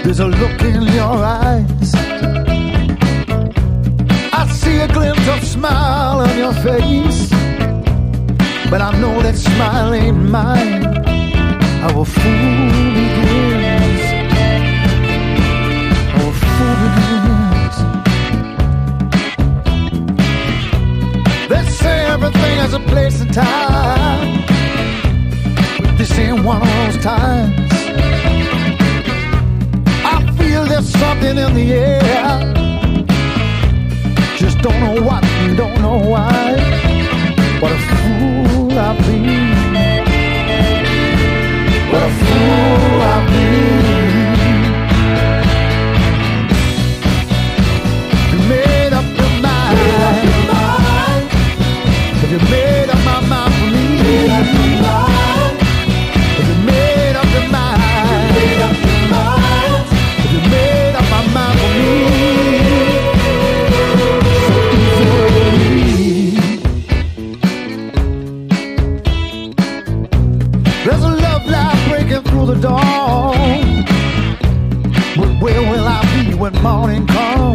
There's a look in your eyes. I see a glimpse of smile on your face, but I know that smile ain't mine. Our fool begins. Our fool begins. They say everything has a place and time, but this ain't one of those times. I feel there's something in the air, just don't know what and don't know why. What a fool I've been. What a fool I've been. You made up your mind. Have you made up my mind for me? Have you made up your mind? Have you made up my mind for me? There's a love light breaking through the dawn, but where will I be when morning comes?